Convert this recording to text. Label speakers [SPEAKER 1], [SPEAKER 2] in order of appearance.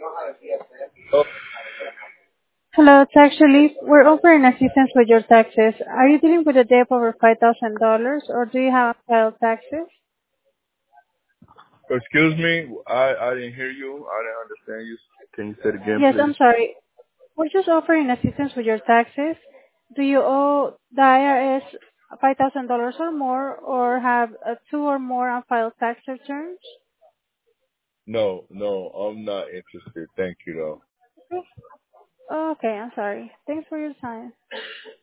[SPEAKER 1] Oh,
[SPEAKER 2] Hello, it's actually, we're offering assistance with your taxes. Are you dealing with a debt over $5,000 or do you have filed taxes?
[SPEAKER 1] excuse me. I didn't hear you. I didn't understand you. Can you say it again,
[SPEAKER 2] Yes, I'm
[SPEAKER 1] please?
[SPEAKER 2] sorry. We're just offering assistance with your taxes. Do you owe the IRS $5,000 or more or have two or more unfiled tax returns?
[SPEAKER 1] No, no, I'm not interested. Thank you, though.
[SPEAKER 2] Okay, I'm sorry. Thanks for your time.